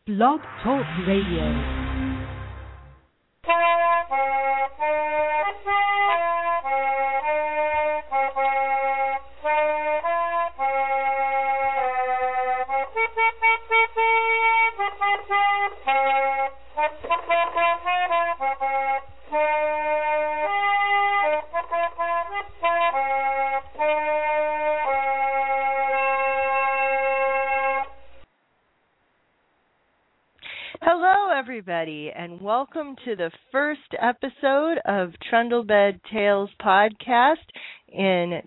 Blog Talk Radio. Hello, everybody, and welcome to the first episode of Trundlebed Tales podcast in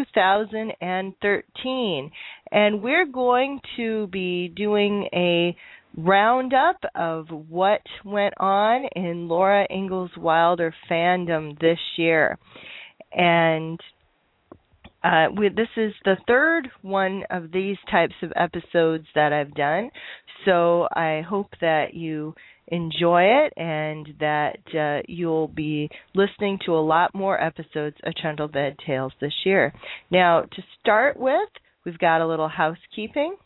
2013. And we're going to be doing a roundup of what went on in Laura Ingalls Wilder fandom this year. And this is the third one of these types of episodes that I've done, so I hope that you enjoy it and that you'll be listening to a lot more episodes of Trundlebed Tales this year. Now, to start with, we've got a little housekeeping.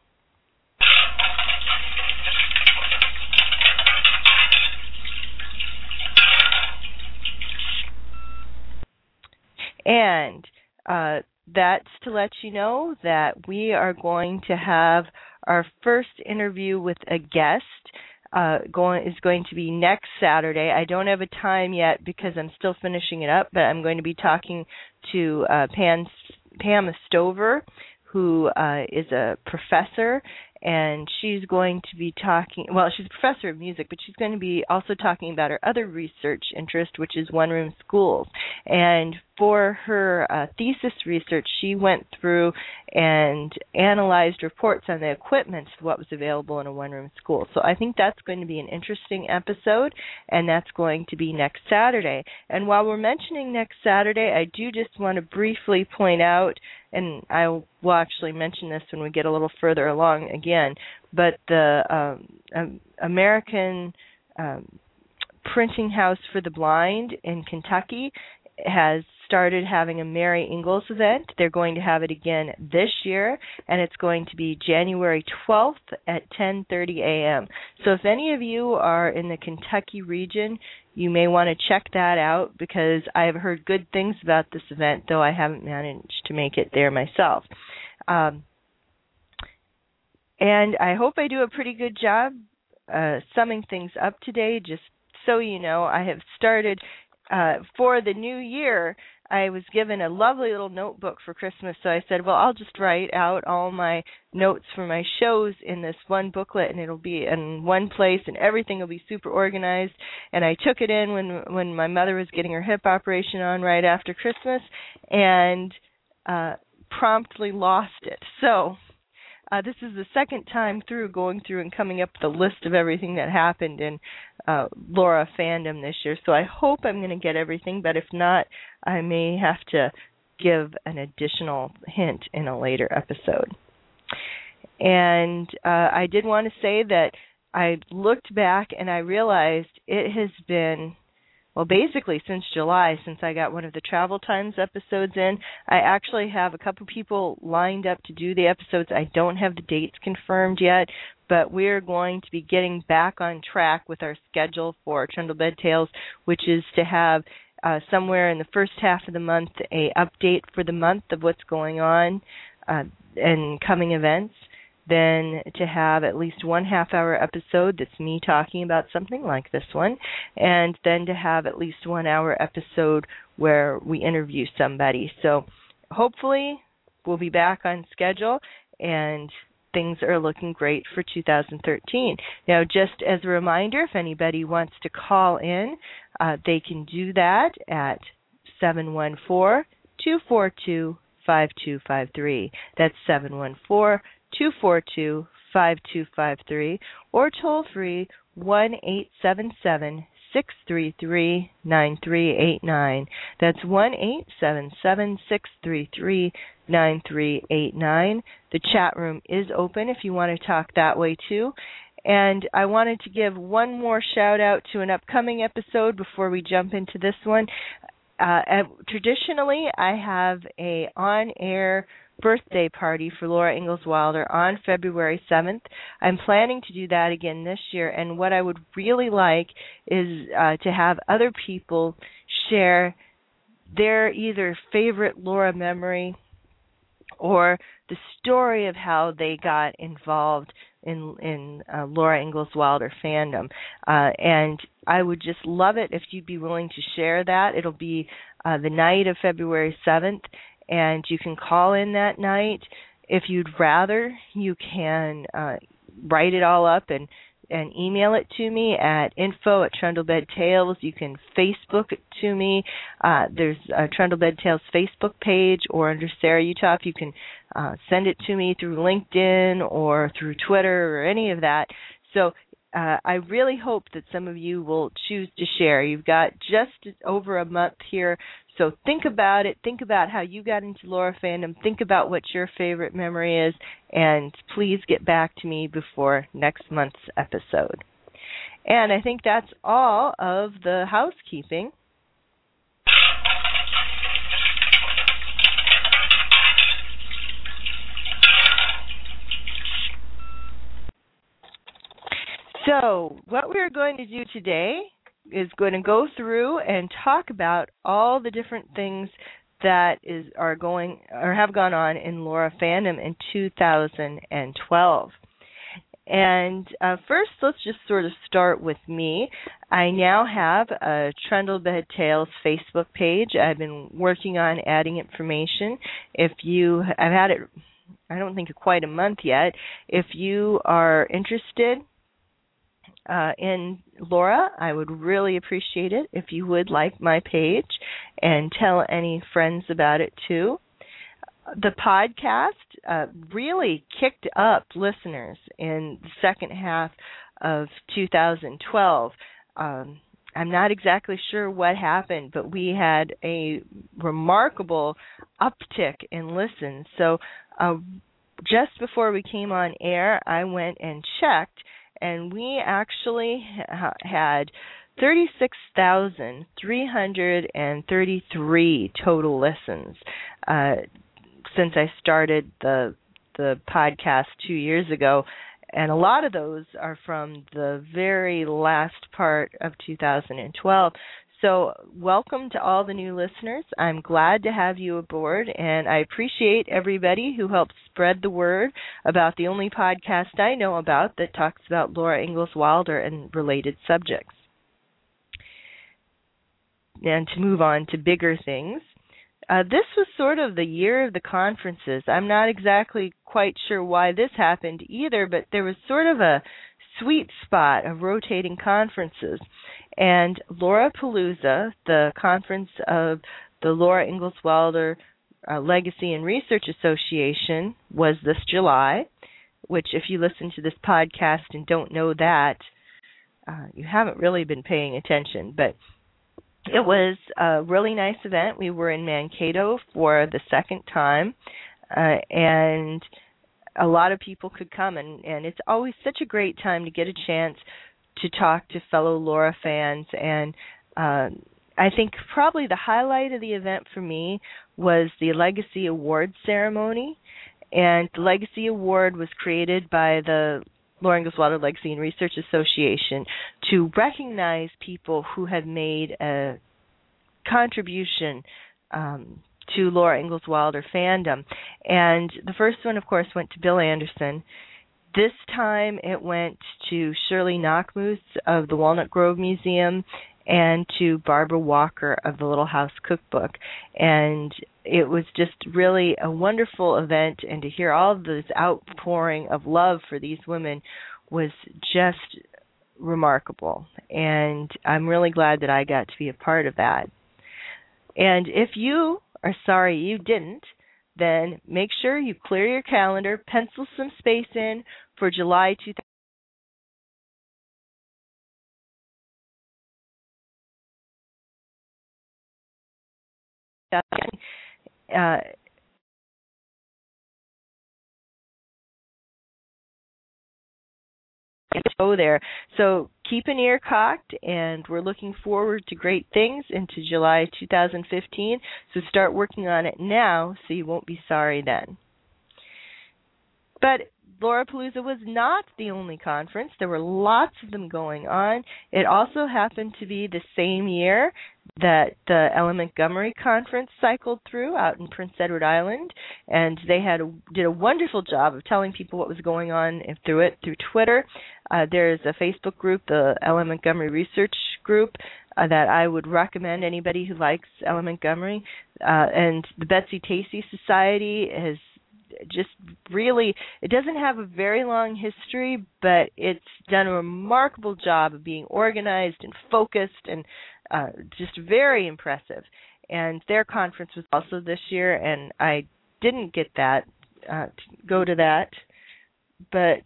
And that's to let you know that we are going to have our first interview with a guest is going to be next Saturday. I don't have a time yet because I'm still finishing it up, but I'm going to be talking to Pam Stover, who is a professor, and she's going to be talking, well, she's a professor of music, but she's going to be also talking about her other research interest, which is one-room schools. And for her thesis research, she went through and analyzed reports on the equipment of what was available in a one-room school. So I think that's going to be an interesting episode, and that's going to be next Saturday. And while we're mentioning next Saturday, I do just want to briefly point out, and I will actually mention this when we get a little further along again, but the American Printing House for the Blind in Kentucky has started having a Mary Ingalls event. They're going to have it again this year, and it's going to be January 12th at 10:30 a.m. So if any of you are in the Kentucky region, you may want to check that out because I have heard good things about this event, though I haven't managed to make it there myself. And I hope I do a pretty good job summing things up today. Just so you know, I have started for the new year. I was given a lovely little notebook for Christmas, so I said, well, I'll just write out all my notes for my shows in this one booklet, and it'll be in one place, and everything will be super organized. And I took it in when my mother was getting her hip operation on right after Christmas, and promptly lost it. So this is the second time going through and coming up with a list of everything that happened in Laura fandom this year. So I hope I'm going to get everything, but if not, I may have to give an additional hint in a later episode. And I did want to say that I looked back and I realized it has been, well, basically since July, since I got one of the Travel Times episodes in. I actually have a couple people lined up to do the episodes. I don't have the dates confirmed yet, but we're going to be getting back on track with our schedule for Trundlebed Tales, which is to have somewhere in the first half of the month a update for the month of what's going on and coming events. Then to have at least 1 half-hour episode that's me talking about something like this one, and then to have at least 1 hour episode where we interview somebody. So hopefully we'll be back on schedule, and things are looking great for 2013. Now, just as a reminder, if anybody wants to call in, they can do that at 714-242-5253. That's 714-242-5253, or toll free 1-877-633-9389. That's 1-877-633-9389. The chat room is open if you want to talk that way too. And I wanted to give one more shout out to an upcoming episode before we jump into this one. Traditionally, I have a on-air birthday party for Laura Ingalls Wilder on February 7th. I'm planning to do that again this year, and what I would really like is to have other people share their either favorite Laura memory or the story of how they got involved in Laura Ingalls Wilder fandom. And I would just love it if you'd be willing to share that. It'll be the night of February 7th, and you can call in that night. If you'd rather, you can write it all up and email it to me at info@TrundleBedTales. You can Facebook it to me. There's a Trundlebed Tales Facebook page, or under Sarah Uthoff, you can send it to me through LinkedIn or through Twitter or any of that. So I really hope that some of you will choose to share. You've got just over a month here, so think about it. Think about how you got into Laura fandom. Think about what your favorite memory is, and please get back to me before next month's episode. And I think that's all of the housekeeping. So what we're going to do today is going to go through and talk about all the different things that are going or have gone on in Laura fandom in 2012. And first, let's just sort of start with me. I now have a Trundlebed Tales Facebook page. I've been working on adding information. I've had it, I don't think quite a month yet. If you are interested in Laura, I would really appreciate it if you would like my page and tell any friends about it too. The podcast really kicked up listeners in the second half of 2012. I'm not exactly sure what happened, but we had a remarkable uptick in listens. So just before we came on air, I went and checked, and we actually had 36,333 total listens since I started the podcast 2 years ago. And a lot of those are from the very last part of 2012. So welcome to all the new listeners. I'm glad to have you aboard, and I appreciate everybody who helps spread the word about the only podcast I know about that talks about Laura Ingalls Wilder and related subjects. And to move on to bigger things, this was sort of the year of the conferences. I'm not exactly quite sure why this happened either, but there was sort of a sweet spot of rotating conferences. And Laura Palooza, the conference of the Laura Ingalls Wilder Legacy and Research Association, was this July, which if you listen to this podcast and don't know that, you haven't really been paying attention. But it was a really nice event. We were in Mankato for the second time, and a lot of people could come, and it's always such a great time to get a chance to talk to fellow Laura fans. And I think probably the highlight of the event for me was the Legacy Award ceremony. And the Legacy Award was created by the Laura Ingalls Wilder Legacy and Research Association to recognize people who have made a contribution to Laura Ingalls Wilder fandom. And the first one, of course, went to Bill Anderson. This time it went to Shirley Knockmoose of the Walnut Grove Museum and to Barbara Walker of the Little House Cookbook. And it was just really a wonderful event, and to hear all of this outpouring of love for these women was just remarkable. And I'm really glad that I got to be a part of that. And if you are sorry you didn't, then make sure you clear your calendar, pencil some space in for July 2000. Go there. So keep an ear cocked, and we're looking forward to great things into July 2015. So start working on it now so you won't be sorry then. But Laurapalooza was not the only conference. There were lots of them going on. It also happened to be the same year that the Ellen Montgomery Conference cycled through out in Prince Edward Island, and they did a wonderful job of telling people what was going on through Twitter. There's a Facebook group, the Ellen Montgomery Research Group, that I would recommend anybody who likes Ellen Montgomery. And the Betsy Tacy Society has just really, it doesn't have a very long history, but it's done a remarkable job of being organized and focused and just very impressive. And their conference was also this year, and I didn't get to go to that, but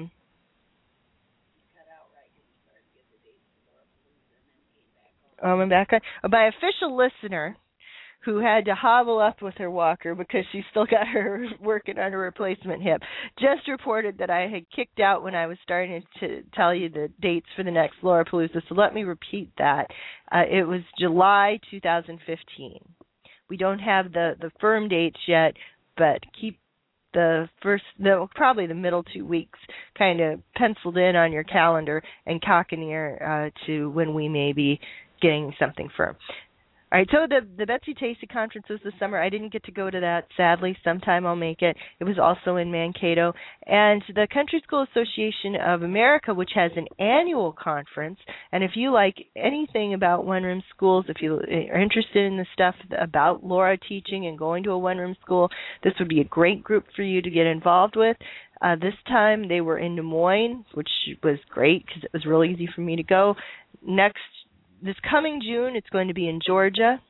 I'm back on. My official listener, who had to hobble up with her walker because she still got her working on a replacement hip, just reported that I had kicked out when I was starting to tell you the dates for the next Laurapalooza. So let me repeat that. It was July 2015. We don't have the firm dates yet, but keep probably the middle 2 weeks kind of penciled in on your calendar and cock an ear to when we may be getting something firm. All right, so the Betsy Tacy conference was this summer. I didn't get to go to that, sadly. Sometime I'll make it. It was also in Mankato. And the Country School Association of America, which has an annual conference, and if you like anything about one-room schools, if you are interested in the stuff about Laura teaching and going to a one-room school, this would be a great group for you to get involved with. This time they were in Des Moines, which was great because it was really easy for me to go. This coming June, it's going to be in Georgia,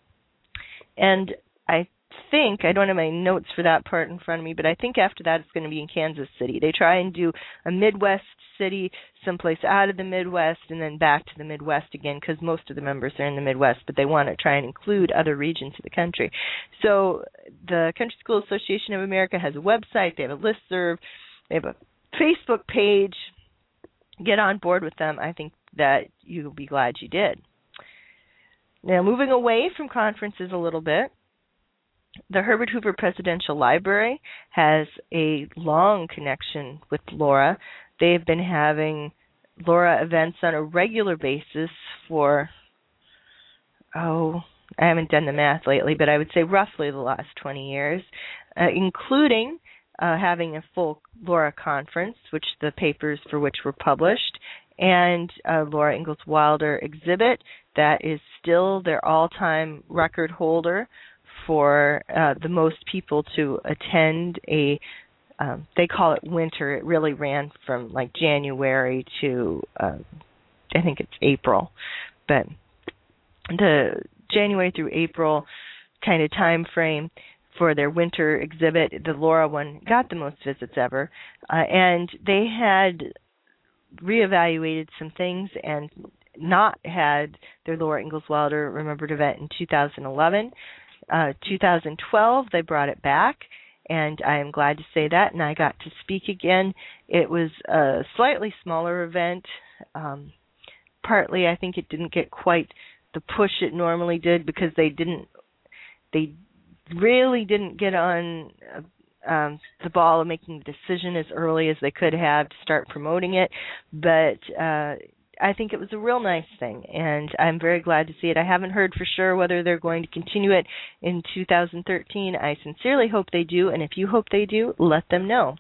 and I don't have my notes for that part in front of me, but I think after that it's going to be in Kansas City. They try and do a Midwest city, someplace out of the Midwest, and then back to the Midwest again, because most of the members are in the Midwest, but they want to try and include other regions of the country. So the Country School Association of America has a website, they have a listserv, they have a Facebook page. Get on board with them. I think that you'll be glad you did. Now, moving away from conferences a little bit, the Herbert Hoover Presidential Library has a long connection with Laura. They've been having Laura events on a regular basis for, I haven't done the math lately, but I would say roughly the last 20 years, including having a full Laura conference, which the papers for which were published, and Laura Ingalls Wilder exhibit that is still their all-time record holder for the most people to attend they call it winter. It really ran from like January to I think it's April, but the January through April kind of time frame for their winter exhibit, the Laura one got the most visits ever, and they had reevaluated some things and not had their Laura Ingalls Wilder Remembered event in 2011. 2012, they brought it back, and I am glad to say that, and I got to speak again. It was a slightly smaller event. Partly, I think it didn't get quite the push it normally did because they really didn't get on the ball of making the decision as early as they could have to start promoting it. But I think it was a real nice thing, and I'm very glad to see it. I haven't heard for sure whether they're going to continue it in 2013. I sincerely hope they do, and if you hope they do, let them know.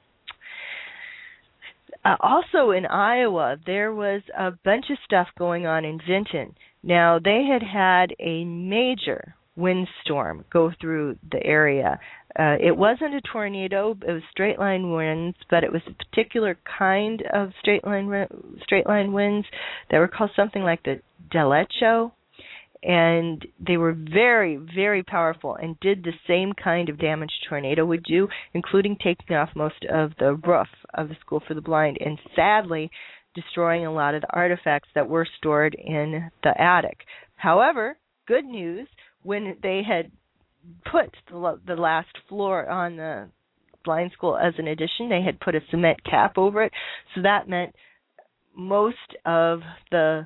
Also in Iowa, there was a bunch of stuff going on in Vinton. Now, they had a major windstorm go through the area. It wasn't a tornado, it was straight line winds, but it was a particular kind of straight line winds that were called something like the derecho, and they were very, very powerful and did the same kind of damage a tornado would do, including taking off most of the roof of the School for the Blind and sadly destroying a lot of the artifacts that were stored in the attic. However, good news, when they had put the last floor on the blind school as an addition, they had put a cement cap over it, so that meant most of the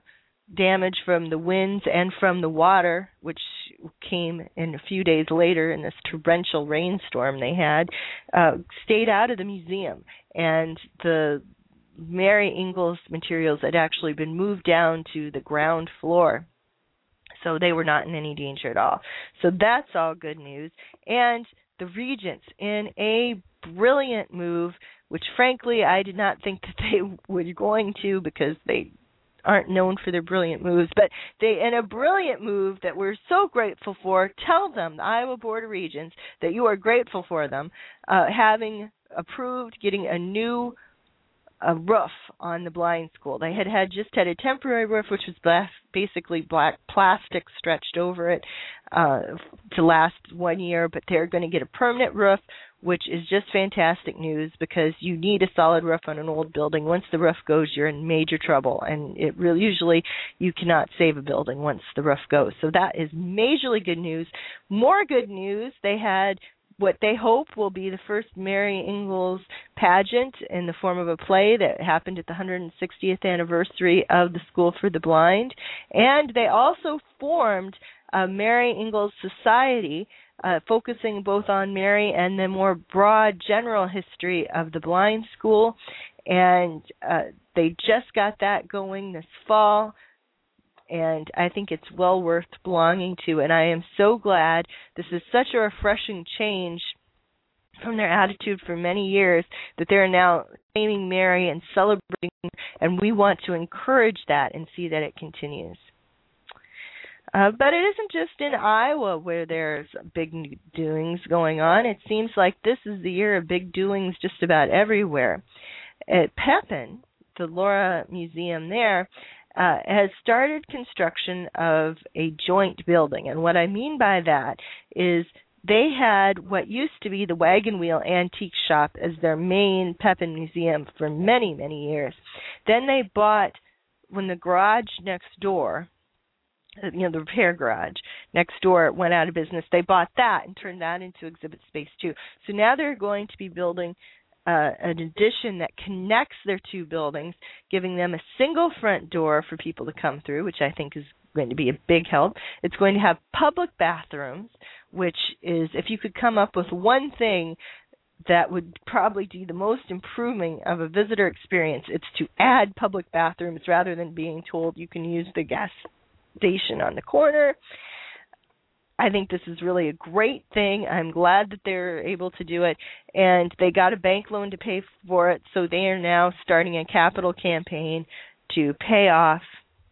damage from the winds and from the water, which came in a few days later in this torrential rainstorm they had, stayed out of the museum. And the Mary Ingalls materials had actually been moved down to the ground floor. So they were not in any danger at all. So that's all good news. And the Regents, in a brilliant move, which frankly I did not think that they were going to, because they aren't known for their brilliant moves, but they, in a brilliant move that we're so grateful for, tell them, the Iowa Board of Regents, that you are grateful for them, having approved getting a new roof on the blind school. They had just had a temporary roof, which was basically black plastic stretched over it to last 1 year, but they're going to get a permanent roof, which is just fantastic news, because you need a solid roof on an old building. Once the roof goes, you're in major trouble, and it really usually you cannot save a building once the roof goes. So that is majorly good news. More good news, they had what they hope will be the first Mary Ingalls pageant in the form of a play that happened at the 160th anniversary of the School for the Blind. And they also formed a Mary Ingalls Society, focusing both on Mary and the more broad general history of the blind school. And they just got that going this fall. And I think it's well worth belonging to. And I am so glad. This is such a refreshing change from their attitude for many years, that they're now naming Mary and celebrating, and we want to encourage that and see that it continues. But it isn't just in Iowa where there's big doings going on. It seems like this is the year of big doings just about everywhere. At Pepin, the Laura Museum there, has started construction of a joint building. And what I mean by that is they had what used to be the Wagon Wheel Antique Shop as their main Pepin museum for many, many years. Then they bought, when the garage next door, the repair garage next door went out of business, they bought that and turned that into exhibit space too. So now they're going to be building an addition that connects their two buildings, giving them a single front door for people to come through, which I think is going to be a big help. It's going to have public bathrooms, which is, if you could come up with one thing that would probably do the most improving of a visitor experience, it's to add public bathrooms rather than being told you can use the gas station on the corner. I think this is really a great thing. I'm glad that they're able to do it. And they got a bank loan to pay for it, so they are now starting a capital campaign to pay off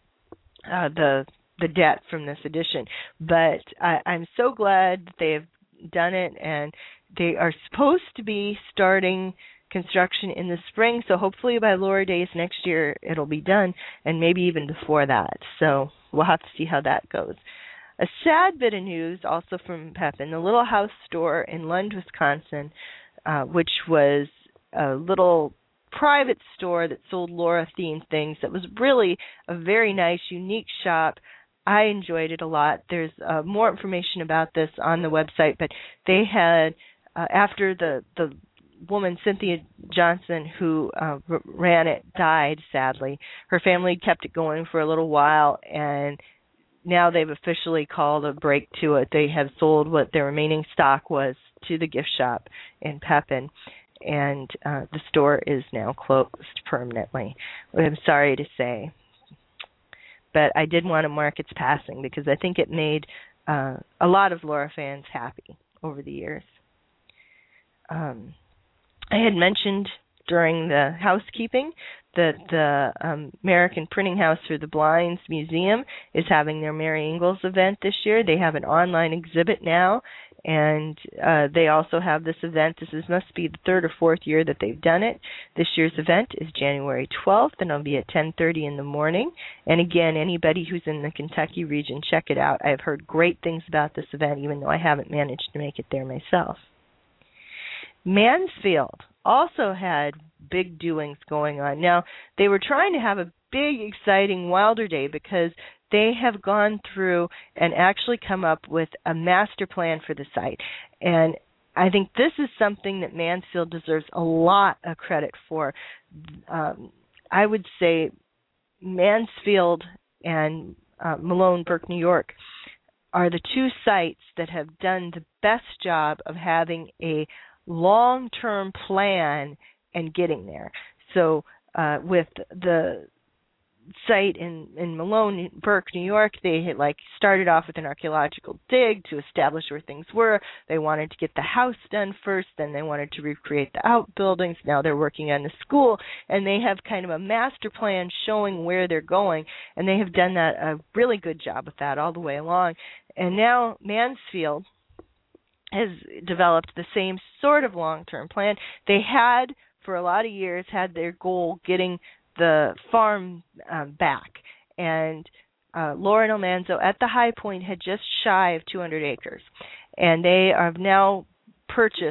the debt from this addition. But I'm so glad that they have done it, and they are supposed to be starting construction in the spring, so hopefully by Laura Days next year it'll be done, and maybe even before that. So we'll have to see how that goes. A sad bit of news also from Pepin, the Little House store in Lund, Wisconsin, which was a little private store that sold Laura-themed things. That was really a very nice, unique shop. I enjoyed it a lot. There's more information about this on the website, but they had, after the woman, Cynthia Johnson, who ran it, died, sadly, her family kept it going for a little while, and now they've officially called a break to it. They have sold what their remaining stock was to the gift shop in Pepin, and the store is now closed permanently. I'm sorry to say, but I did want to mark its passing because I think it made a lot of Laura fans happy over the years. I had mentioned during the housekeeping that the American Printing House for the Blind's Museum is having their Mary Ingalls event this year. They have an online exhibit now, and they also have this event. Must be the third or fourth year that they've done it. This year's event is January 12th, and it'll be at 10:30 in the morning. And again, anybody who's in the Kentucky region, check it out. I've heard great things about this event, even though I haven't managed to make it there myself. Mansfield also had big doings going on. Now, they were trying to have a big, exciting Wilder Day because they have gone through and actually come up with a master plan for the site. And I think this is something that Mansfield deserves a lot of credit for. I would say Mansfield and Malone, Burke, New York, are the two sites that have done the best job of having a long-term plan and getting there. So with the site in Malone, Burke, New York, they had started off with an archaeological dig to establish where things were. They wanted to get the house done first, then they wanted to recreate the outbuildings. Now they're working on the school, and they have kind of a master plan showing where they're going, and they have done a really good job with that all the way along. And now Mansfield has developed the same sort of long-term plan. They had, for a lot of years, had their goal getting the farm back. And Laura and Almanzo at the high point had just shy of 200 acres. And they have now purchased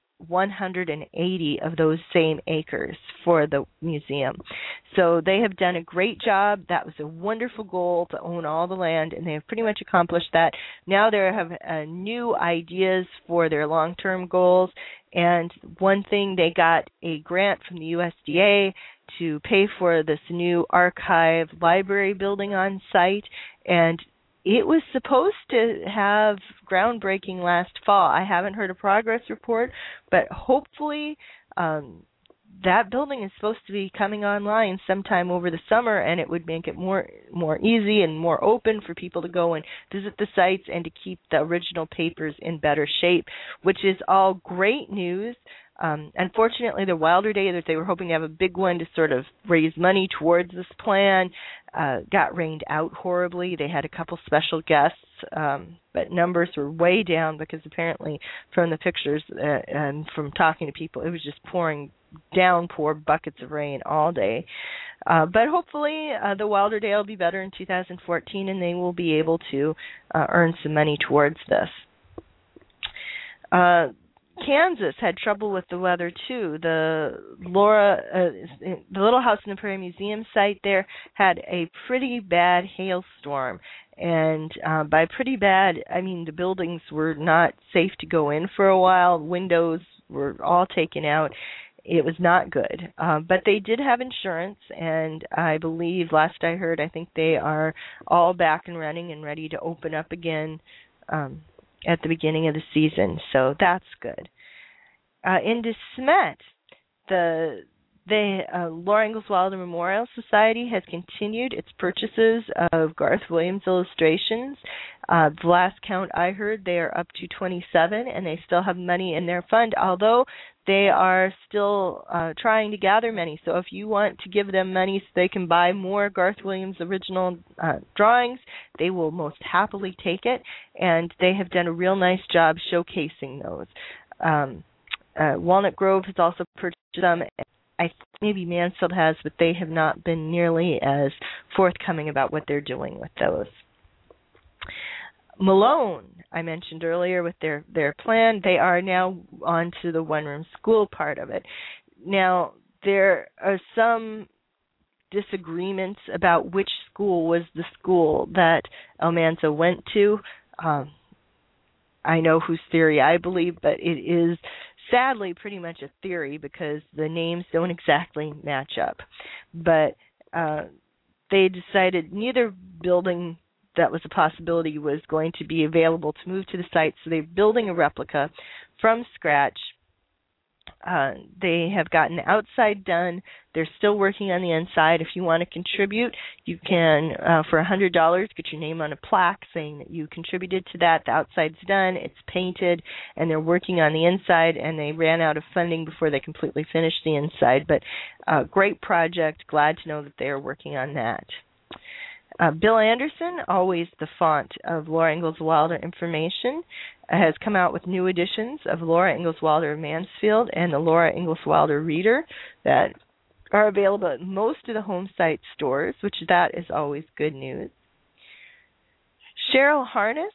180 of those same acres for the museum. So they have done a great job. That was a wonderful goal, to own all the land, and they have pretty much accomplished that. Now they have new ideas for their long-term goals. And one thing, they got a grant from the USDA to pay for this new archive library building on site, and it was supposed to have groundbreaking last fall. I haven't heard a progress report, but hopefully that building is supposed to be coming online sometime over the summer, and it would make it more easy and more open for people to go and visit the sites and to keep the original papers in better shape, which is all great news. Unfortunately, the Wilder Day that they were hoping to have a big one to sort of raise money towards this plan got rained out horribly. They had a couple special guests, but numbers were way down because apparently from the pictures and from talking to people, it was just pouring downpour buckets of rain all day. But hopefully the Wilder Day will be better in 2014, and they will be able to earn some money towards this. Kansas had trouble with the weather too. The Little House in the Prairie Museum site there had a pretty bad hailstorm, and by pretty bad, I mean the buildings were not safe to go in for a while. Windows were all taken out. It was not good, but they did have insurance, and I believe, last I heard, I think they are all back and running and ready to open up again at the beginning of the season, so that's good. In De Smet, the Laura Ingalls Wilder Memorial Society has continued its purchases of Garth Williams illustrations. The last count I heard, they are up to 27, and they still have money in their fund, although they are still trying to gather money. So if you want to give them money so they can buy more Garth Williams original drawings, they will most happily take it, and they have done a real nice job showcasing those. Walnut Grove has also purchased them. I think maybe Mansfield has, but they have not been nearly as forthcoming about what they're doing with those. Malone, I mentioned earlier with their plan, they are now on to the one-room school part of it. Now, there are some disagreements about which school was the school that Almanzo went to. I know whose theory I believe, but it is sadly pretty much a theory because the names don't exactly match up. But they decided neither building that was a possibility was going to be available to move to the site, so they're building a replica from scratch. They have gotten the outside done. They're still working on the inside. If you want to contribute, you can, for $100, get your name on a plaque saying that you contributed to that. The outside's done. It's painted, and they're working on the inside, and they ran out of funding before they completely finished the inside. But great project. Glad to know that they are working on that. Bill Anderson, always the font of Laura Ingalls Wilder information, has come out with new editions of Laura Ingalls Wilder of Mansfield and the Laura Ingalls Wilder Reader that are available at most of the home site stores, which that is always good news. Cheryl Harness,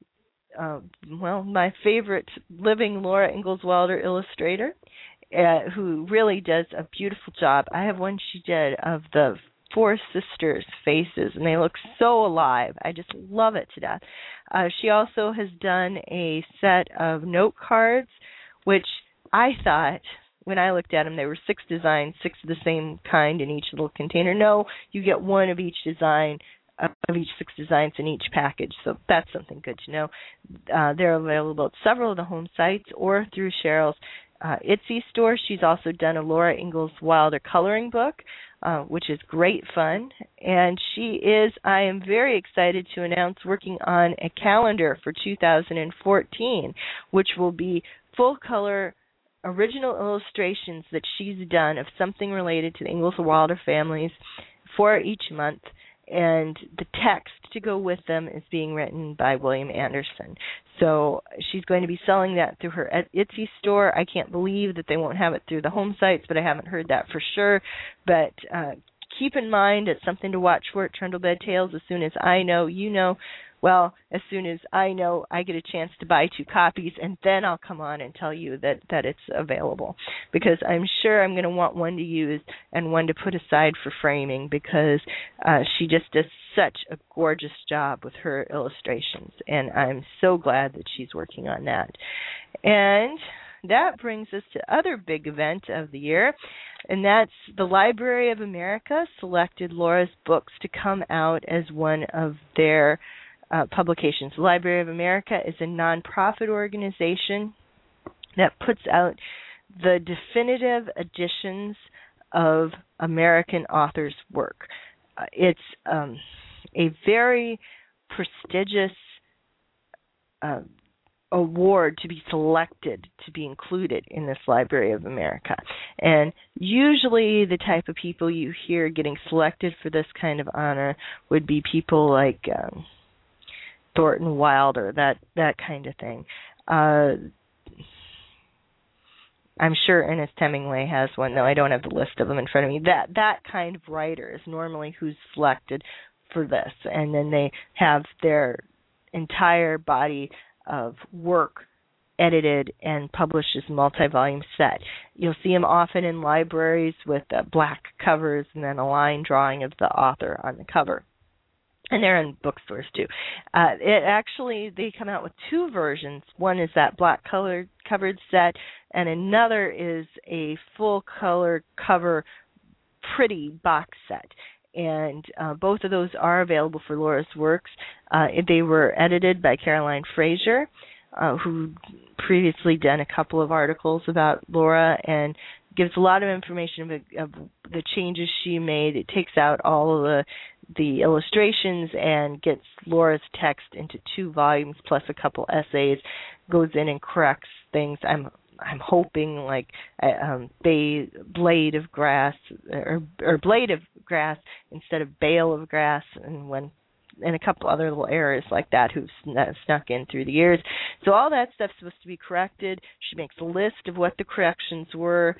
my favorite living Laura Ingalls Wilder illustrator, who really does a beautiful job. I have one she did of the four sisters' faces, and they look so alive. I just love it to death. She also has done a set of note cards, which I thought, when I looked at them, they were 6 designs, 6 of the same kind in each little container. No, you get one of each design of each 6 designs in each package, so that's something good to know. They're available at several of the home sites or through Cheryl's Etsy store. She's also done a Laura Ingalls Wilder coloring book, which is great fun. And she is, I am very excited to announce, working on a calendar for 2014, which will be full color original illustrations that she's done of something related to the Ingalls Wilder families for each month. And the text to go with them is being written by William Anderson. So she's going to be selling that through her Etsy store. I can't believe that they won't have it through the home sites, but I haven't heard that for sure. But keep in mind, it's something to watch for at Trundlebed Tales. As soon as I know, you know. Well, as soon as I know, I get a chance to buy 2 copies, and then I'll come on and tell you that it's available. Because I'm sure I'm going to want one to use and one to put aside for framing, because she just does such a gorgeous job with her illustrations, and I'm so glad that she's working on that. And that brings us to other big event of the year, and that's the Library of America selected Laura's books to come out as one of their publications. The Library of America is a nonprofit organization that puts out the definitive editions of American authors' work. It's a very prestigious award to be selected to be included in this Library of America. And usually the type of people you hear getting selected for this kind of honor would be people like Thornton Wilder, that kind of thing. I'm sure Ernest Hemingway has one, though I don't have the list of them in front of me. That kind of writer is normally who's selected for this, and then they have their entire body of work edited and published as a multi-volume set. You'll see them often in libraries with black covers and then a line drawing of the author on the cover. And they're in bookstores too. They come out with 2 versions. One is that black covered set, and another is a full color cover pretty box set. And both of those are available for Laura's works. They were edited by Caroline Fraser, who previously done a couple of articles about Laura, and gives a lot of information of the changes she made. It takes out all of the illustrations and gets Laura's text into 2 volumes plus a couple essays, goes in and corrects things. I'm hoping like blade of grass or blade of grass instead of bale of grass, and a couple other little errors like that who've snuck in through the years. So all that stuff's supposed to be corrected. She makes a list of what the corrections were.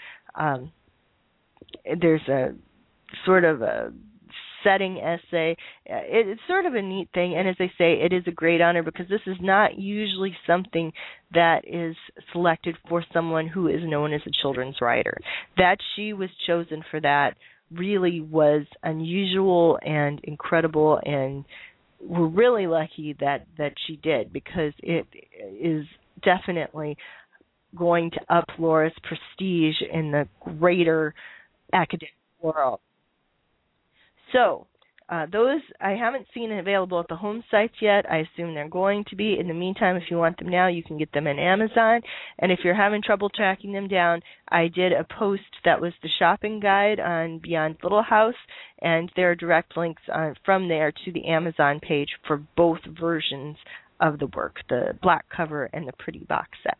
There's a sort of a setting essay. It's sort of a neat thing, and as I say, it is a great honor because this is not usually something that is selected for someone who is known as a children's writer. That she was chosen for that really was unusual and incredible, and we're really lucky that she did, because it is definitely going to up Laura's prestige in the greater academic world. So those I haven't seen available at the home sites yet. I assume they're going to be. In the meantime, if you want them now, you can get them on Amazon. And if you're having trouble tracking them down, I did a post that was the shopping guide on Beyond Little House, and there are direct links from there to the Amazon page for both versions of the work, the black cover and the pretty box set.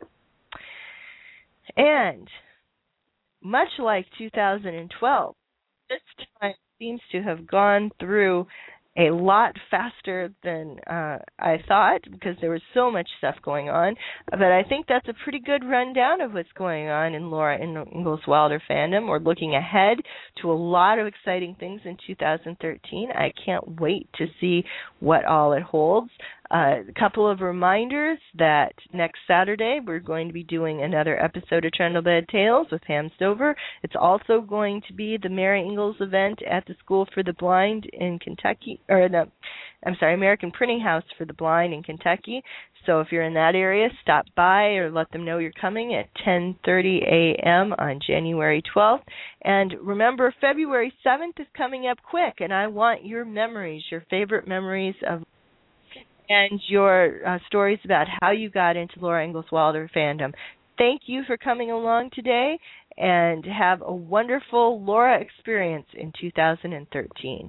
And much like 2012, this time seems to have gone through a lot faster than I thought, because there was so much stuff going on. But I think that's a pretty good rundown of what's going on in Laura Ingalls Wilder fandom. We're looking ahead to a lot of exciting things in 2013. I can't wait to see what all it holds. A couple of reminders that next Saturday we're going to be doing another episode of Trundlebed Tales with Pam Stover. It's also going to be the Mary Ingalls event at the School for the Blind in Kentucky, or the, I'm sorry, American Printing House for the Blind in Kentucky. So if you're in that area, stop by or let them know you're coming at 10:30 a.m. on January 12th. And remember, February 7th is coming up quick, and I want your memories, your favorite memories of, and your stories about how you got into Laura Ingalls Wilder fandom. Thank you for coming along today, and have a wonderful Laura experience in 2013.